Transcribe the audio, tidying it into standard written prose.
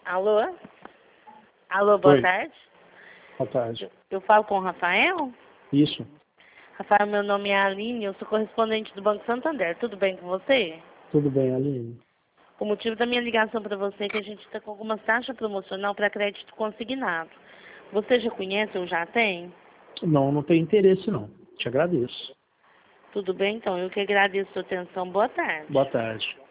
Alô? Alô, boa Oi. tarde. Boa tarde. Eu falo com o Rafael? Isso. Rafael, meu nome é Aline, eu sou correspondente do Banco Santander. Tudo bem com você? Tudo bem, Aline? O motivo da minha ligação para você é que a gente está com algumas taxas promocional para crédito consignado. Você já conhece ou já tem? Não, não tenho interesse não. Te agradeço. Tudo bem, então. Eu que agradeço a sua atenção. Boa tarde. Boa tarde.